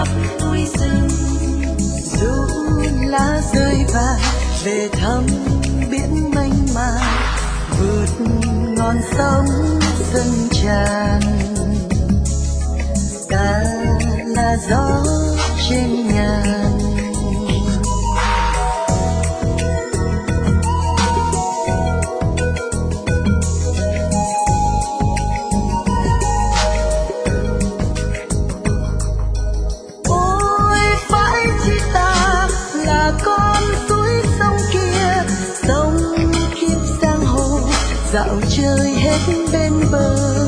khắp núi rừng. Dù lá rơi vàng về thăm biển mênh mang, vượt ngọn sông dâng tràn. Ta là gió trên ngàn. Ôi phải chi ta là con suối sông kia, Sông kiếp giang hồ dạo chơi hết bên bờ.